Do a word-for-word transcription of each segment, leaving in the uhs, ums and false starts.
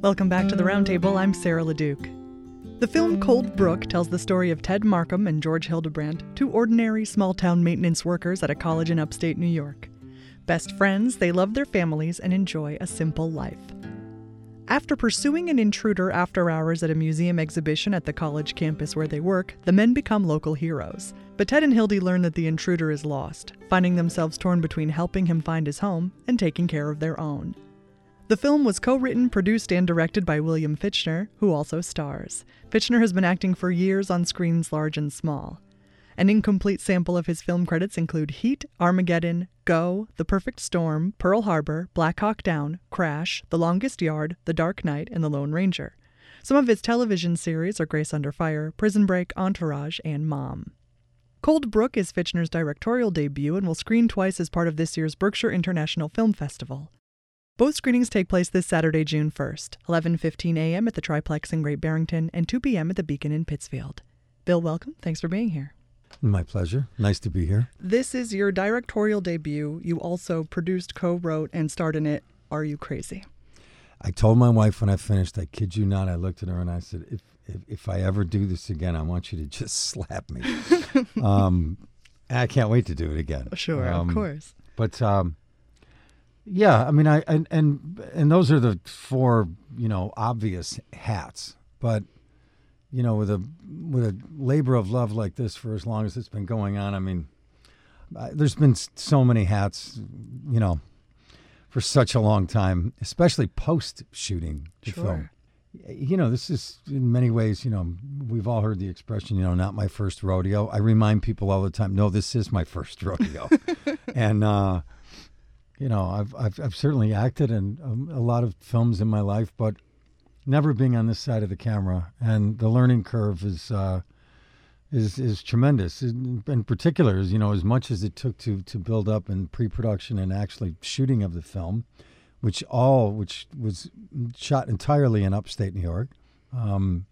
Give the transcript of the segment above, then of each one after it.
Welcome back to the Roundtable. I'm Sarah LeDuc. The film Cold Brook tells the story of Ted Markham and George Hildebrand, two ordinary small-town maintenance workers at a college in upstate New York. Best friends, they love their families and enjoy a simple life. After pursuing an intruder after hours at a museum exhibition at the college campus where they work, the men become local heroes. But Ted and Hildy learn that the intruder is lost, finding themselves torn between helping him find his home and taking care of their own. The film was co-written, produced, and directed by William Fichtner, who also stars. Fichtner has been acting for years on screens large and small. An incomplete sample of his film credits include Heat, Armageddon, Go, The Perfect Storm, Pearl Harbor, Black Hawk Down, Crash, The Longest Yard, The Dark Knight, and The Lone Ranger. Some of his television series are Grace Under Fire, Prison Break, Entourage, and Mom. Cold Brook is Fichtner's directorial debut and will screen twice as part of this year's Berkshire International Film Festival. Both screenings take place this Saturday, June first, eleven fifteen a.m. at the Triplex in Great Barrington and two p.m. at the Beacon in Pittsfield. Bill, welcome. Thanks for being here. My pleasure. Nice to be here. This is your directorial debut. You also produced, co-wrote, and starred in it Are You Crazy? I told my wife when I finished, I kid you not, I looked at her and I said, if if, if I ever do this again, I want you to just slap me. um, I can't wait to do it again. Sure, um, of course. But... Um, Yeah, I mean, I and, and and those are the four, you know, obvious hats. But, you know, with a with a labor of love like this for as long as it's been going on, I mean, I, there's been so many hats, you know, for such a long time, especially post shooting the Sure. film. You know, this is in many ways, you know, we've all heard the expression, you know, not my first rodeo. I remind people all the time, no, this is my first rodeo, and. uh You know, I've, I've I've certainly acted in um, a lot of films in my life, but never being on this side of the camera, and the learning curve is uh, is is tremendous. In, in particular, you know, as much as it took to to build up in pre-production and actually shooting of the film, which all which was shot entirely in upstate New York. Um,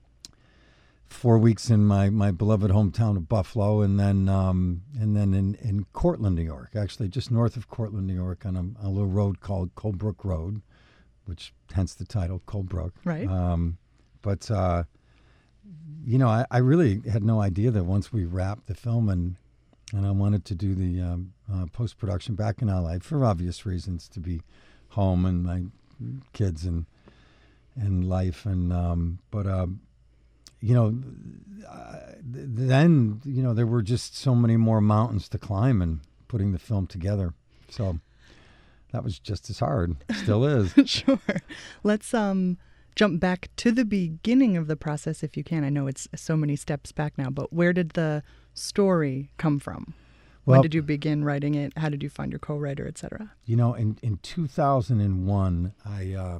Four weeks in my, my beloved hometown of Buffalo, and then um, and then in, in Cortland, New York, actually just north of Cortland, New York, on a, a little road called Cold Brook Road, which hence the title, Cold Brook. Right. Um, but, uh, you know, I, I really had no idea that once we wrapped the film and and I wanted to do the um, uh, post-production back in L A for obvious reasons, to be home and my kids and, and life. and um, But... Uh, You know, uh, then, you know, there were just so many more mountains to climb in putting the film together. So that was just as hard. Still is. Sure. Let's um jump back to the beginning of the process if you can. I know it's so many steps back now, but where did the story come from? When Well, did you begin writing it? How did you find your co-writer, et cetera? You know, in, in two thousand one, I uh,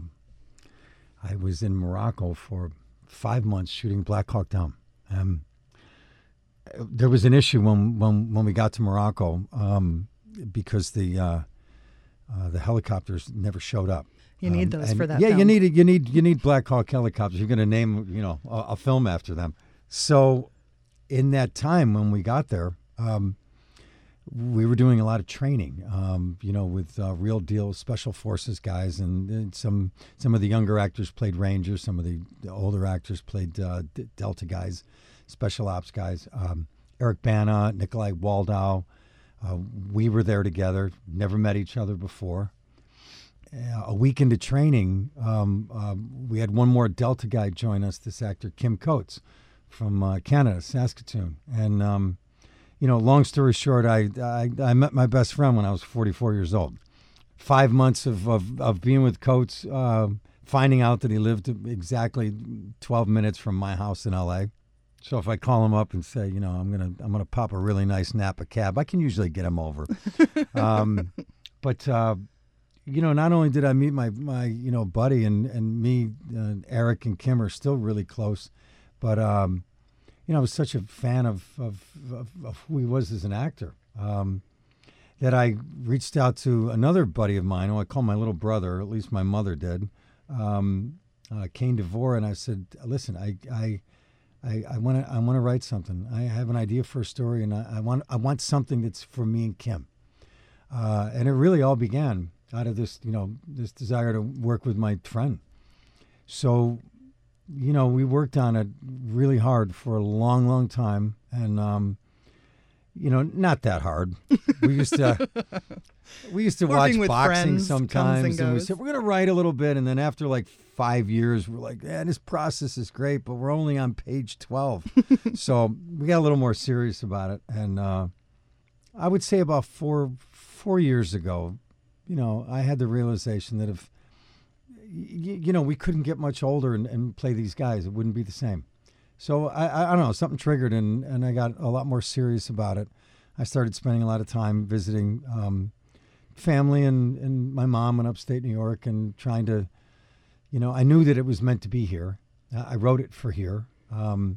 I was in Morocco for five months shooting Black Hawk Down. Um, there was an issue when, when, when we got to Morocco um, because the uh, uh, the helicopters never showed up. You need Um, those and for that Yeah, film. you need you need you need Black Hawk helicopters. You're going to name you know a, a film after them. So in that time when we got there, um, we were doing a lot of training, um, you know, with uh, real deal special forces guys, and, and some some of the younger actors played Rangers, some of the, the older actors played uh, D- Delta guys, special ops guys. Um, Eric Bana, Nikolai Waldau, uh, we were there together, never met each other before. Uh, a week into training, um, uh, we had one more Delta guy join us, this actor, Kim Coates, from uh, Canada, Saskatoon. And, um, you know, long story short, I, I I met my best friend when I was forty-four years old. Five months of, of, of being with Coates, uh, finding out that he lived exactly twelve minutes from my house in L A. So if I call him up and say, you know, I'm gonna I'm gonna pop a really nice Napa cab, I can usually get him over. um, but uh, you know, not only did I meet my my you know buddy, and and me, uh, Eric and Kim are still really close, but. Um, You know, I was such a fan of, of, of, of who he was as an actor um, that I reached out to another buddy of mine, who I call my little brother, or at least my mother did, um, uh, Kane DeVore, and I said, "Listen, I I I want to I want to write something. I have an idea for a story, and I, I want I want something that's for me and Kim." Uh, and it really all began out of this, you know, this desire to work with my friend. So, you know, we worked on it really hard for a long, long time. And, um, you know, not that hard. We used to we used to Working watch with boxing friends comes sometimes, and and, we goes. said we're going to write a little bit, and then after like five years, we're like, "Yeah, this process is great, but we're only on page twelve." So we got a little more serious about it, and uh, I would say about four four years ago, you know, I had the realization that if y- you know we couldn't get much older and, and play these guys, it wouldn't be the same. So I, I, I don't know, something triggered, and, and I got a lot more serious about it. I started spending a lot of time visiting um, family and, and my mom in upstate New York and trying to, you know, I knew that it was meant to be here. I wrote it for here. Um,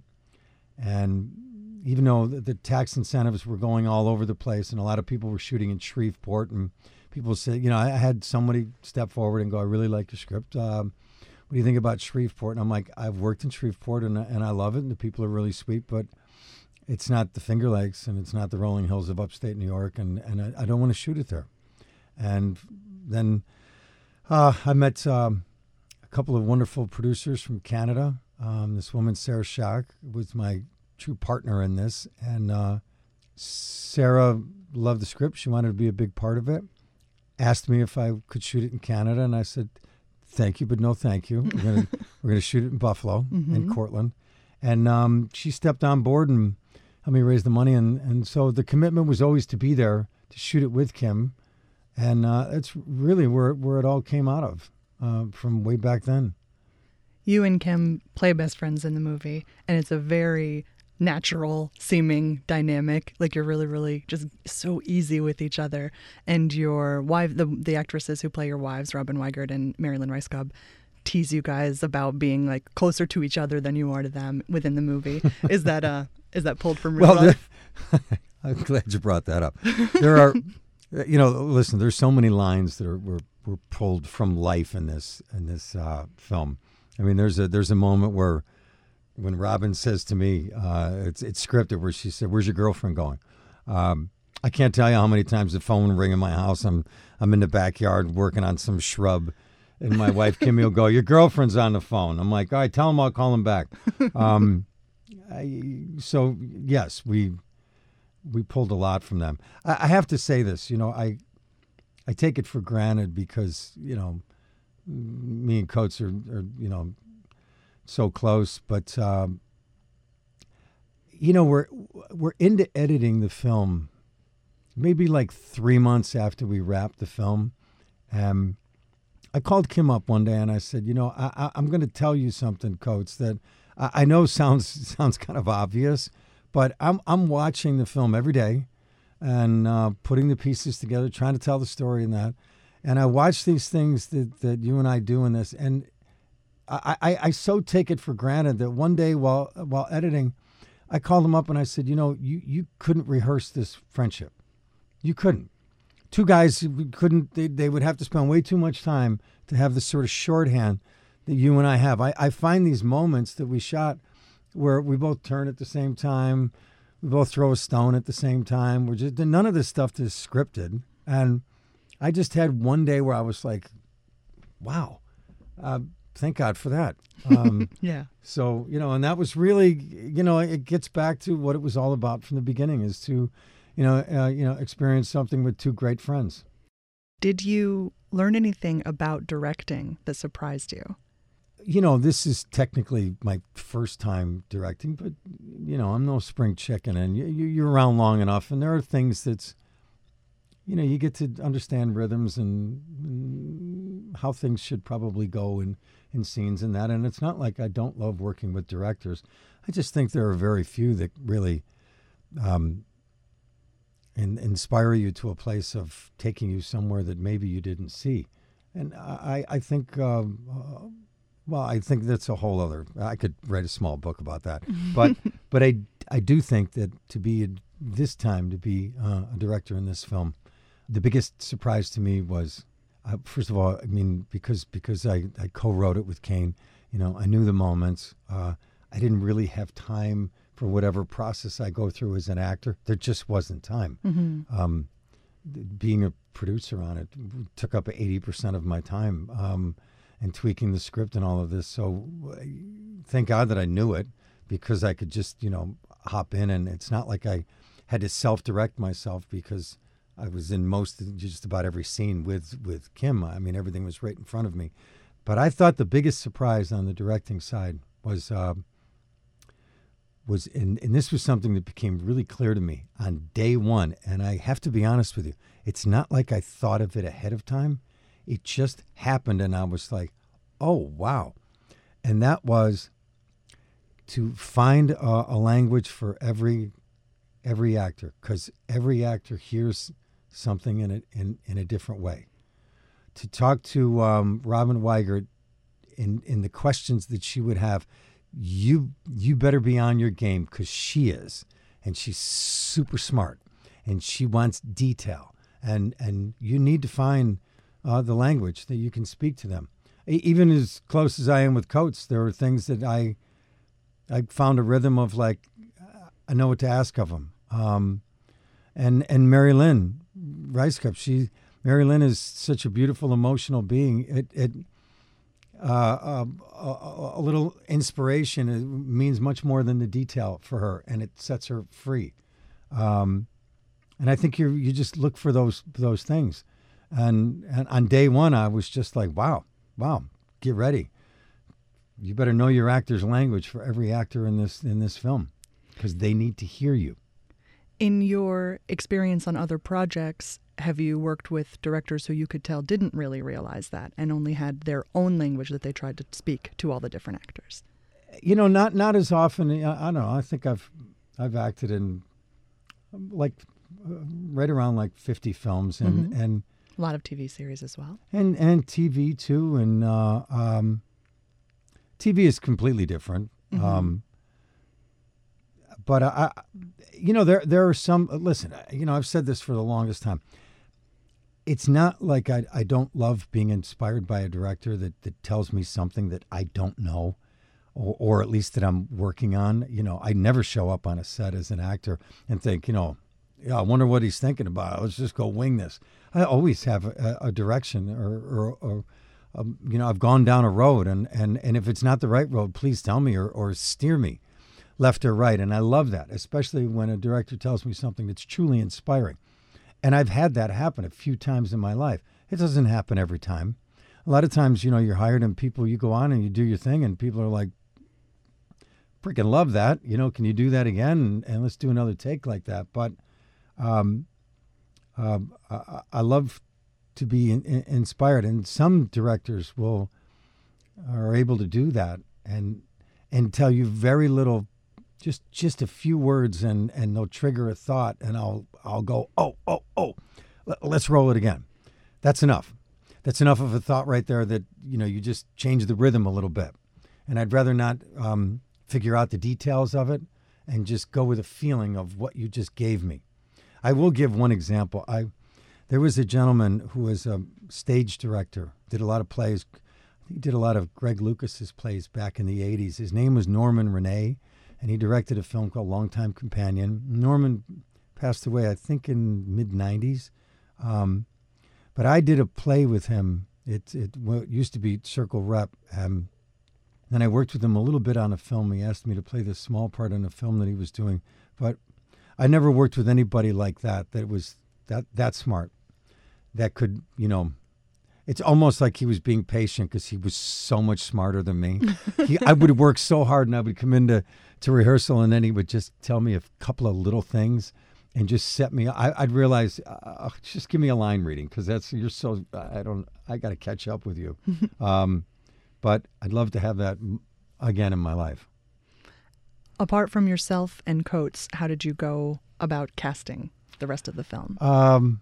and even though the, the tax incentives were going all over the place and a lot of people were shooting in Shreveport, and people said, you know, I had somebody step forward and go, "I really like your script. Um, what do you think about Shreveport?" And I'm like, "I've worked in Shreveport and, and I love it. And the people are really sweet, but it's not the Finger Lakes and it's not the rolling hills of upstate New York. And, and I, I don't want to shoot it there." And then uh, I met um, a couple of wonderful producers from Canada. Um, this woman, Sarah Schock, was my true partner in this. And uh, Sarah loved the script. She wanted to be a big part of it. Asked me if I could shoot it in Canada. And I said, "Thank you, but no thank you. We're gonna we're gonna shoot it in Buffalo, Mm-hmm. in Cortland." And um, she stepped on board and helped me raise the money. And, and so the commitment was always to be there to shoot it with Kim. And uh, that's really where where it all came out of, uh, from way back then. You and Kim play best friends in the movie, and it's a very natural seeming dynamic. Like, you're really, really just so easy with each other. And your wife, the the actresses who play your wives, Robin Weigert and Marilyn Rice Cobb, tease you guys about being like closer to each other than you are to them within the movie. Is that uh is that pulled from real Well, life? there- I'm glad you brought that up. There are, you know, listen. There's so many lines that are were, were pulled from life in this in this uh, film. I mean, there's a there's a moment where when Robin says to me, uh, it's it's scripted, where she said, "Where's your girlfriend going?" Um, I can't tell you how many times the phone will ring in my house. I'm I'm in the backyard working on some shrub, and my wife Kimmy will go, "Your girlfriend's on the phone." I'm like, "All right, tell him I'll call him back." Um, I, so yes, we we pulled a lot from them. I, I have to say this, you know, I I take it for granted because, you know, me and Coates are, are you know, so close, but um, you know, we're we're into editing the film maybe like three months after we wrapped the film. Um, I called Kim up one day and I said, you know, I, I, I'm going to tell you something, Coates, that I, I know sounds sounds kind of obvious, but I'm I'm watching the film every day and uh, putting the pieces together, trying to tell the story and that. And I watch these things that, that you and I do in this, and I, I, I so take it for granted that one day while while editing, I called him up and I said, you know, you, you couldn't rehearse this friendship. You couldn't. Two guys who couldn't, they, they would have to spend way too much time to have this sort of shorthand that you and I have. I, I find these moments that we shot where we both turn at the same time, we both throw a stone at the same time. We're just, none of this stuff is scripted. And I just had one day where I was like, wow, uh, thank God for that. Um, Yeah. So, you know, and that was really, you know, it gets back to what it was all about from the beginning, is to, you know, uh, you know, experience something with two great friends. Did you learn anything about directing that surprised you? You know, this is technically my first time directing, but, you know, I'm no spring chicken, and you, you're around long enough, and there are things that's, you know, you get to understand rhythms and, and how things should probably go in, in scenes and that. And it's not like I don't love working with directors. I just think there are very few that really um, in, inspire you to a place of taking you somewhere that maybe you didn't see. And I, I think, um, uh, well, I think that's a whole other, I could write a small book about that. But but I, I do think that to be, a, this time, to be uh, a director in this film, the biggest surprise to me was, uh, first of all, I mean, because because I, I co-wrote it with Kane, you know, I knew the moments. Uh, I didn't really have time for whatever process I go through as an actor. There just wasn't time. Mm-hmm. Um, being a producer on it took up eighty percent of my time. Um, and tweaking the script and all of this. So thank God that I knew it, because I could just, you know, hop in, and it's not like I had to self-direct myself, because I was in most, just about every scene with, with Kim. I mean, everything was right in front of me. But I thought the biggest surprise on the directing side was, uh, was in, and this was something that became really clear to me on day one. And I have to be honest with you, it's not like I thought of it ahead of time. It just happened, and I was like, oh, wow. And that was to find a, a language for every every actor, because every actor hears something in, it, in, in a different way. To talk to um, Robin Weigert in, in the questions that she would have, you you better be on your game, because she is. And she's super smart, and she wants detail. And, and you need to find uh, the language that you can speak to them. Even as close as I am with Coates, there are things that I I found a rhythm of, like, I know what to ask of him. Um, and and Mary Lynn Ricecup, she Mary Lynn is such a beautiful, emotional being. It it uh, a, a, a little inspiration it means much more than the detail for her, and it sets her free. Um, and I think you you just look for those those things. And and on day one, I was just like, wow, wow, get ready. You better know your actor's language for every actor in this in this film, because they need to hear you. In your experience on other projects, have you worked with directors who you could tell didn't really realize that and only had their own language that they tried to speak to all the different actors? You know, not not as often. I, I don't know. I think I've I've acted in like uh, right around like fifty films, and Mm-hmm. and A lot of T V series as well. and and T V too, and uh, um, T V is completely different. Mm-hmm. Um, but I, I, you know, there there are some. Listen, you know, I've said this for the longest time. It's not like I I don't love being inspired by a director that that tells me something that I don't know, or or at least that I'm working on. You know, I never show up on a set as an actor and think, you know, yeah, I wonder what he's thinking about. Let's just go wing this. I always have a, a direction, or, or, or um, you know, I've gone down a road, and, and, and if it's not the right road, please tell me, or, or steer me left or right. And I love that, especially when a director tells me something that's truly inspiring. And I've had that happen a few times in my life. It doesn't happen every time. A lot of times, you know, you're hired and people, you go on and you do your thing, and people are like, freaking love that. You know, can you do that again? And, and let's do another take like that. But Um, uh, I, I love to be in, in, inspired, and some directors will are able to do that and and tell you very little, just just a few words, and, and they'll trigger a thought, and I'll I'll go oh oh oh, let's roll it again. That's enough. That's enough of a thought right there. That, you know, you just change the rhythm a little bit, and I'd rather not um, figure out the details of it, and just go with a feeling of what you just gave me. I will give one example. I there was a gentleman who was a stage director, did a lot of plays. He did a lot of Greg Lucas's plays back in the eighties. His name was Norman Renee, and he directed a film called Longtime Companion. Norman passed away, I think, in mid nineties. Um, but I did a play with him. It, it, well, it used to be Circle Rep. Um, then I worked with him a little bit on a film. He asked me to play this small part in a film that he was doing. But I never worked with anybody like that, that was that that smart, that could, you know, it's almost like he was being patient because he was so much smarter than me. he, I would work so hard, and I would come into to rehearsal, and then he would just tell me a couple of little things and just set me. I, I'd realize, uh, just give me a line reading, because that's, you're so, I don't, I got to catch up with you. um, but I'd love to have that again in my life. Apart from yourself and Coates, how did you go about casting the rest of the film? Um,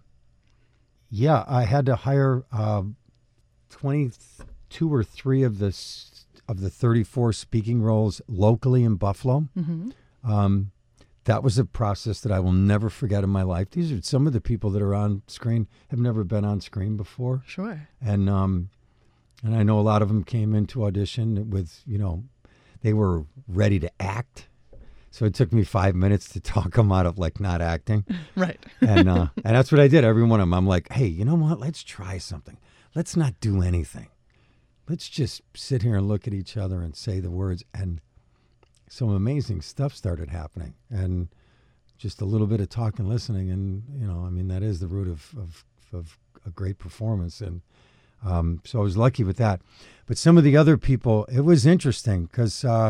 yeah, I had to hire uh, twenty-two or three of the of the thirty-four speaking roles locally in Buffalo. Mm-hmm. Um, that was a process that I will never forget in my life. These are some of the people that are on screen have never been on screen before. Sure. And um, and I know a lot of them came into audition with, you know, they were ready to act. So it took me five minutes to talk them out of, like, not acting. Right. and uh, and that's what I did. Every one of them, I'm like, hey, you know what? Let's try something. Let's not do anything. let's just sit here and look at each other and say the words. And some amazing stuff started happening. And just a little bit of talk and listening. And, you know, I mean, that is the root of, of, of a great performance. And um, so I was lucky with that. But some of the other people, it was interesting because uh,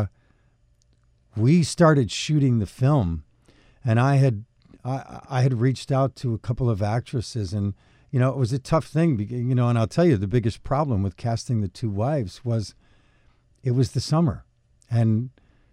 we started shooting the film, and I had I, I had reached out to a couple of actresses, and you know it was a tough thing. You know, and I'll tell you the biggest problem with casting the two wives was it was the summer, and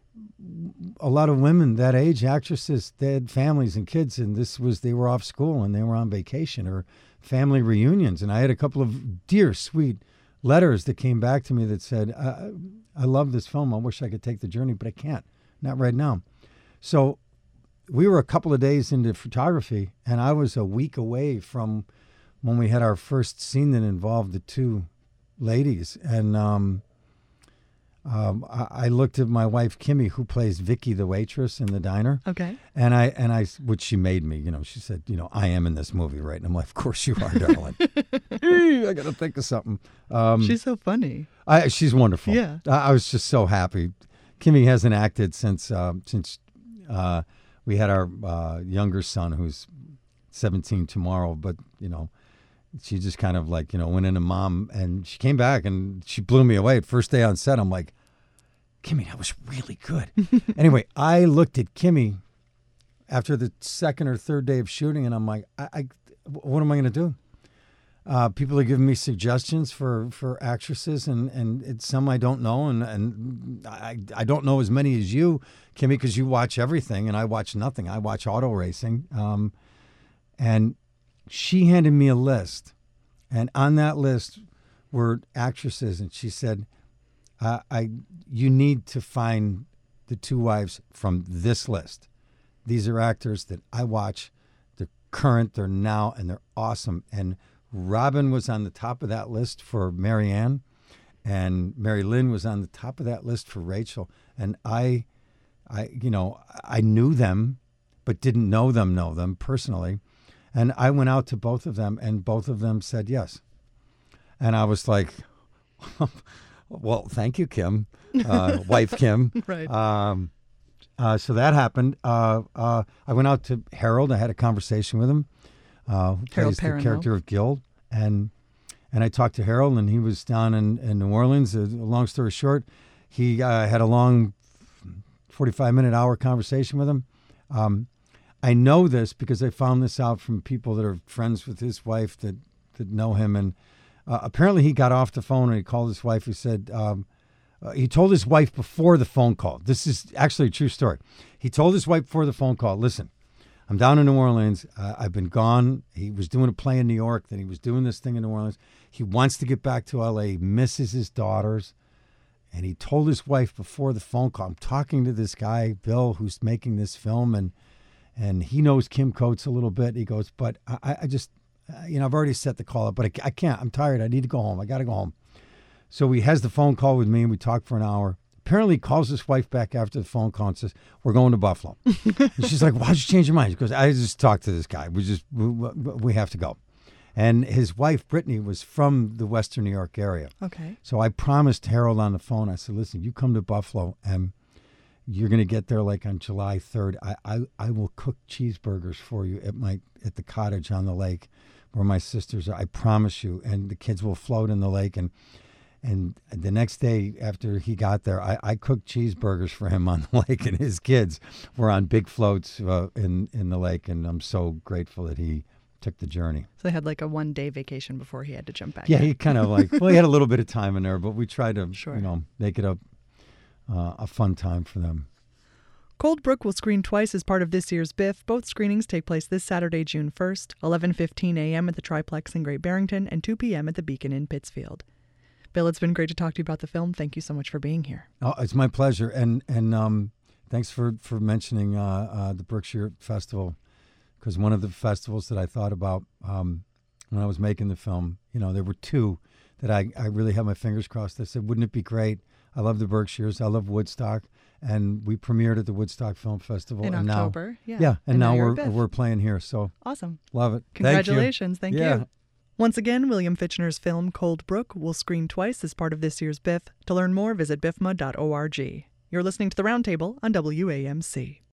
a lot of women that age, actresses, they had families and kids, and this was they were off school and they were on vacation or family reunions, and I had a couple of dear, sweet letters that came back to me that said, I, I love this film. I wish I could take the journey, but I can't. Not right now. So we were a couple of days into photography, and I was a week away from when we had our first scene that involved the two ladies. And um, um, I, I looked at my wife, Kimmy, who plays Vicky, the waitress in the diner. Okay. And I, and I, which she made me, you know, she said, you know, I am in this movie, right? And I'm like, of course you are, darling. I got to think of something. Um, she's so funny. I, she's wonderful. Yeah. I, I was just so happy. Kimmy hasn't acted since uh, since uh, we had our uh, younger son, who's seventeen tomorrow. But you know, she just kind of like you know went into mom, and she came back and she blew me away. First day on set, I'm like, Kimmy, that was really good. Anyway, I looked at Kimmy after the second or third day of shooting, and I'm like, I, I what am I going to do? Uh, people are giving me suggestions for, for actresses, and, and it's some I don't know, and, and I I don't know as many as you, Kimmy, because you watch everything, and I watch nothing. I watch auto racing. Um, and she handed me a list, and on that list were actresses, and she said, I, I you need to find the two wives from this list. These are actors that I watch. They're current, they're now, and they're awesome. And Robin was on the top of that list for Marianne, and Mary Lynn was on the top of that list for Rachel. And I, I, you know, I knew them, but didn't know them, know them personally. And I went out to both of them, and both of them said yes. And I was like, well, thank you, Kim, uh, wife Kim. Right. Um, uh, so that happened. Uh, uh, I went out to Harold. I had a conversation with him. Uh, who Harold plays Perrineau. the character of Gil, and and I talked to Harold, and he was down in, in New Orleans. Uh, long story short, he uh, had a long forty-five minute hour conversation with him. Um, I know this because I found this out from people that are friends with his wife that, that know him, and uh, apparently he got off the phone and he called his wife. He said um, uh, he told his wife before the phone call. This is actually a true story. He told his wife before the phone call, listen, I'm down in New Orleans. Uh, I've been gone. He was doing a play in New York. Then he was doing this thing in New Orleans. He wants to get back to L A. He misses his daughters. And he told his wife before the phone call, I'm talking to this guy, Bill, who's making this film. And and he knows Kim Coates a little bit. He goes, but I, I just, uh, you know, I've already set the call up, but I, I can't. I'm tired. I need to go home. I got to go home. So he has the phone call with me, and we talk for an hour. Apparently, he calls his wife back after the phone call and says, we're going to Buffalo. And she's like, why'd you change your mind? She goes, I just talked to this guy. We just, we, we have to go. And his wife, Brittany, was from the Western New York area. Okay. So I promised Harold on the phone, I said, listen, you come to Buffalo, and you're going to get there like on July third. I, I, I will cook cheeseburgers for you at my at the cottage on the lake where my sisters are. I promise you. And the kids will float in the lake, and And the next day after he got there, I, I cooked cheeseburgers for him on the lake, and his kids were on big floats uh, in, in the lake. And I'm so grateful that he took the journey. So they had like a one-day vacation before he had to jump back Yeah, in. he kind of like, well, he had a little bit of time in there, but we tried to, Sure. you know, make it a, uh, a fun time for them. Cold Brook will screen twice as part of this year's Biff. Both screenings take place this Saturday, June first, eleven fifteen a.m. at the Triplex in Great Barrington and two p.m. at the Beacon in Pittsfield. Bill, it's been great to talk to you about the film. Thank you so much for being here. Oh, it's my pleasure. And and um, thanks for, for mentioning uh, uh, the Berkshire Festival, because one of the festivals that I thought about um, when I was making the film, you know, there were two that I, I really had my fingers crossed. I said, wouldn't it be great? I love the Berkshires. I love Woodstock. And we premiered at the Woodstock Film Festival. In and October, now, yeah. Yeah, and, And now now you're we're at Biff. we're playing here. So Awesome. love it. Congratulations. Thank you. Thank Yeah. you. Once again, William Fichtner's film Cold Brook will screen twice as part of this year's B I F. To learn more, visit B I F M A dot org. You're listening to The Roundtable on W A M C.